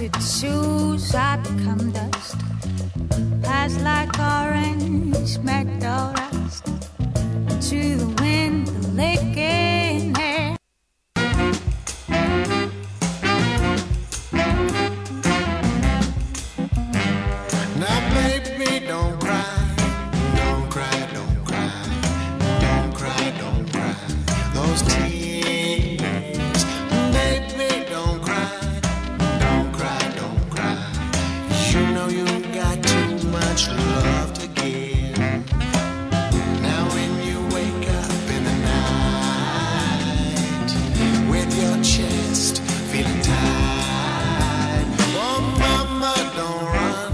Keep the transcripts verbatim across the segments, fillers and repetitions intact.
its shoes, I become dust. Pass like orange, McDowell rust. To the wind, the lake in air. Now baby, don't cry, don't cry, don't cry, don't cry, don't cry. Those tears, baby, don't cry, don't cry, don't cry. You know you got too much love to give. Now when you wake up in the night with your chest feeling tight, oh mama, don't run.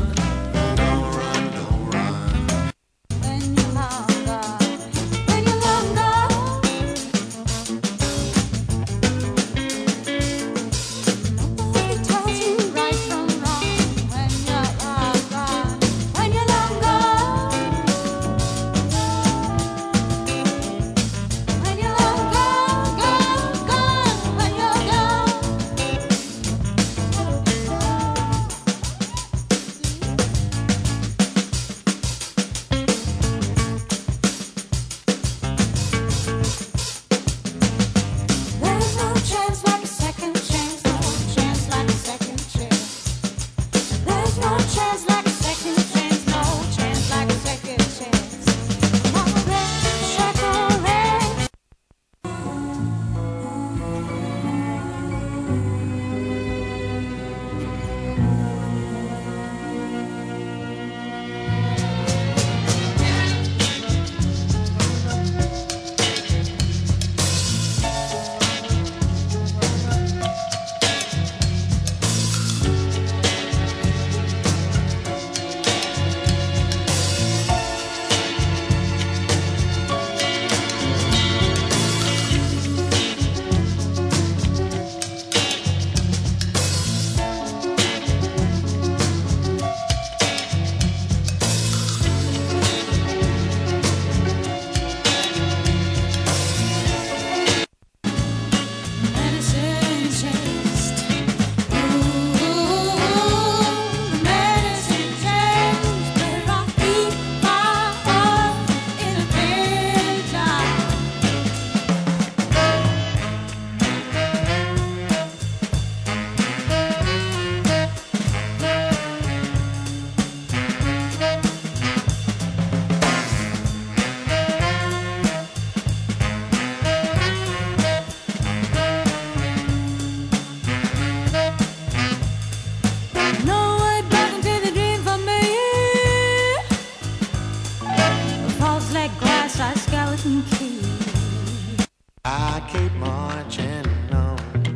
I keep marching on,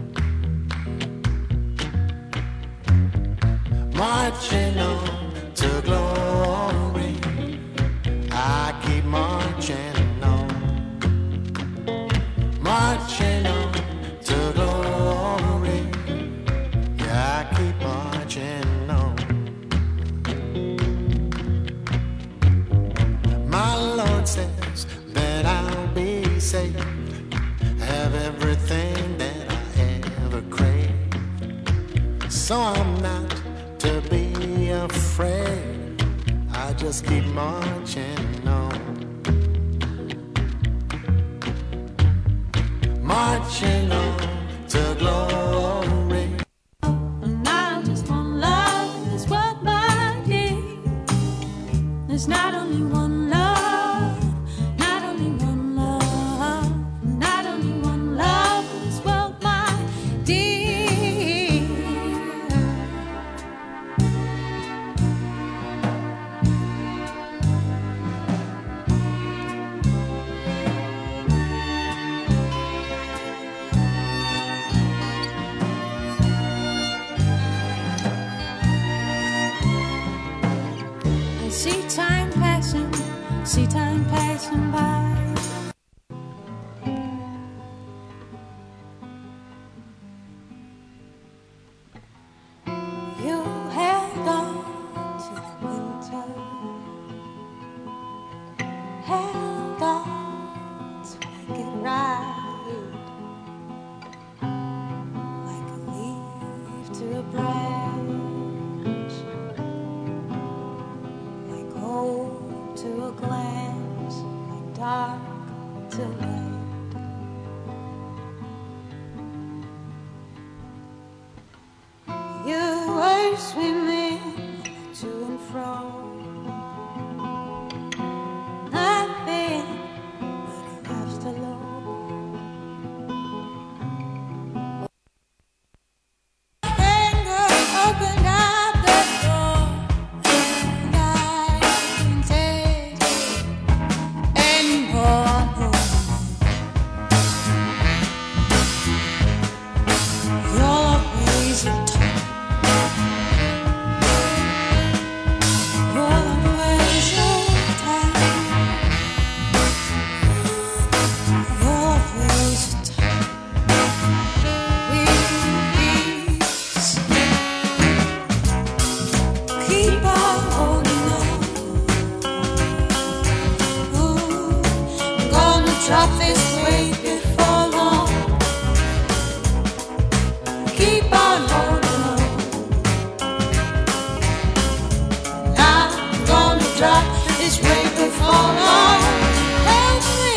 marching on to glory. I keep marching on, marching on to glory. Yeah, I keep marching on. My Lord says that I'll be saved, have everything that I ever craved. So I'm not to be afraid, I just keep marching on, marching on to glory. Now just one love is what I need. There's not only one love, not only one love, not only one love is what my dear. I see time passing, see time passing by. You held on to the winter, held on to make it right, like a leaf to a bright swimming to and fro. Nothing but he laughs alone. Anger opened up the door, and I can take it anymore. You're always a top. You're always a top. You're always a top. We peace. Keep on holding on. Ooh, I'm gonna drop this weight before long. Keep on holding on. I'm gonna drop this weight before long. Help me.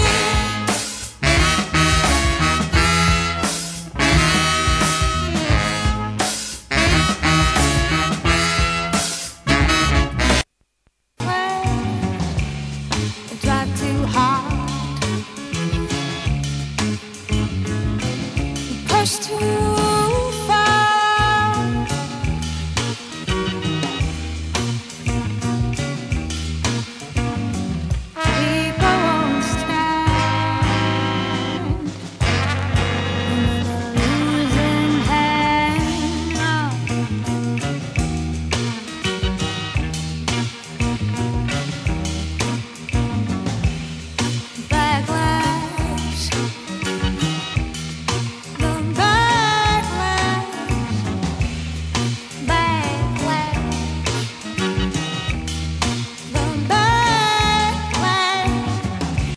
I tried too hard, pushed too